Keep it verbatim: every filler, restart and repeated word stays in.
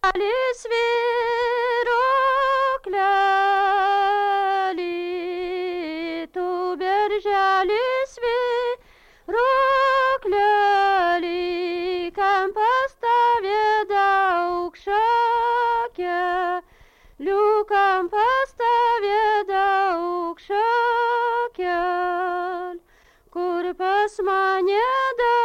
svyruoklelį, tu berželį svyruoklelį, kam pas tave daug šakelių, kam pas tave daug šakelių, kur pas mane daug